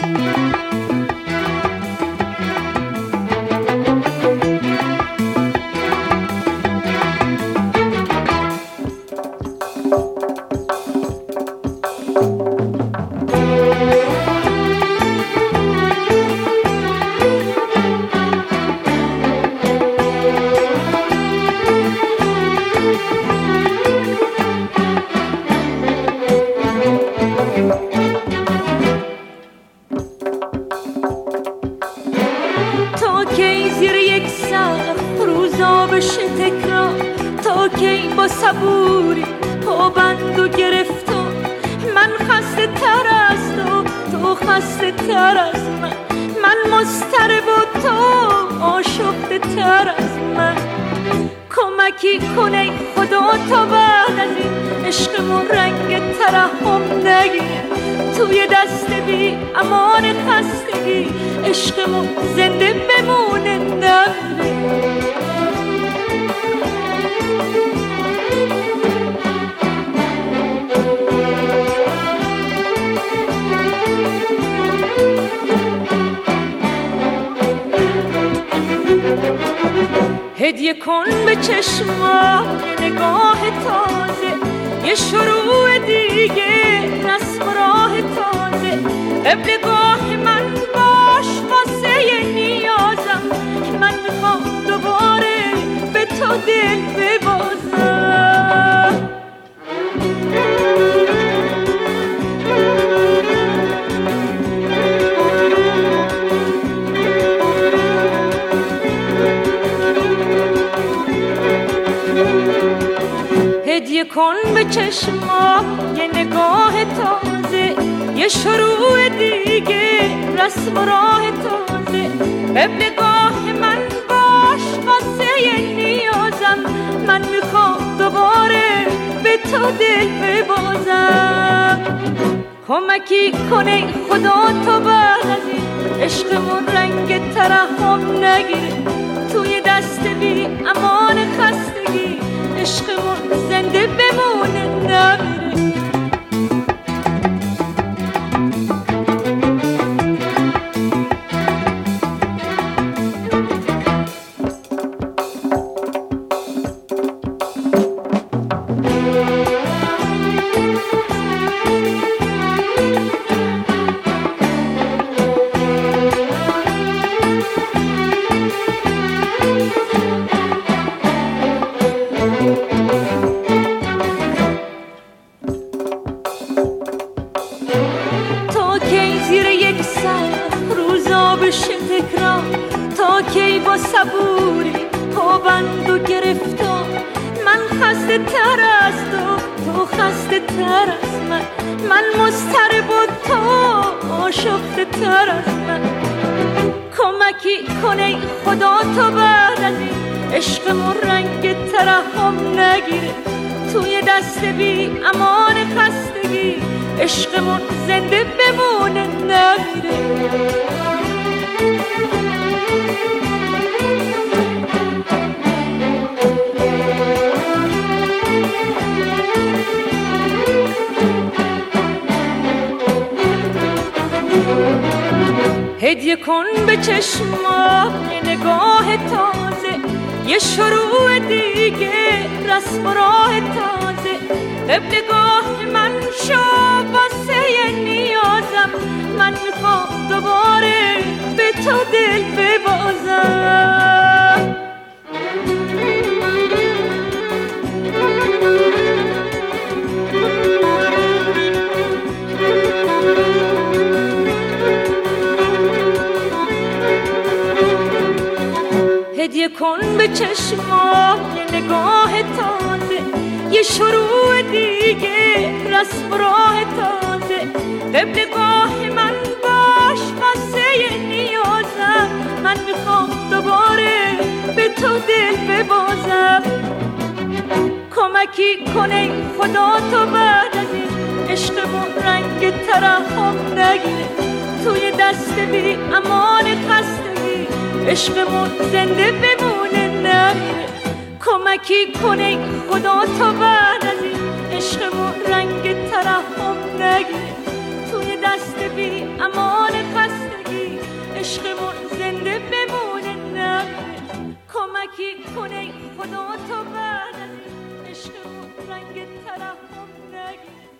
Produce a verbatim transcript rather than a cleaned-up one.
هدیه کن به چشما نگاه تازه، یه شروع دیگه رسم راه تازه. قبلگاه من باش واسه نیازم، من میخوام دوباره به تو دل ببازم. هدیه کن به چشما یه نگاه تازه، یه شروع دیگه رسم راه تازه. قبلگاه من باش واسه نیازم، من میخوام دوباره به تو دل ببازم. کمکی کنه خدا تا بعد از این عشقمون رنگ ترحم نگیره، توی دست بی امان خستگی عشقمون زنده بمونه نمیره. تا کی با صبوری پابند و گرفتار، من خسته تر از تو، تو خسته تر از من، من مضطرب و تو آشفته تر از من. کمکی کنه خدا تا بعد از این عشقمون رنگ ترحم نگیره، توی دست بی امان خستگی عشقمون زنده بمونه نمیره. هدیه کن به چشما یه نگاه تازه، یه شروع دیگه رسم راه تازه. قبلگاه من شو واسه نیازم، من میخوام دوباره به تو دل ببازم. هدیه کن به چشما یه نگاه تازه، یه شروع دیگه رسم راه تازه. قبلگاه من باش واسه نیازم، من میخوام دوباره به تو دل ببازم. کمکی کنه خدا تا بعد از این عشقمون رنگ ترحم نگیره، توی دست بی امان خستگی عشقمون زنده بمونه نمیره. کمکی کنه خدا تا بعد از این عشقمون رنگ ترحم نگیره، توی دست بی امان خستگی خدا تو بعد از این عشق و رنگ ترحم نگیر.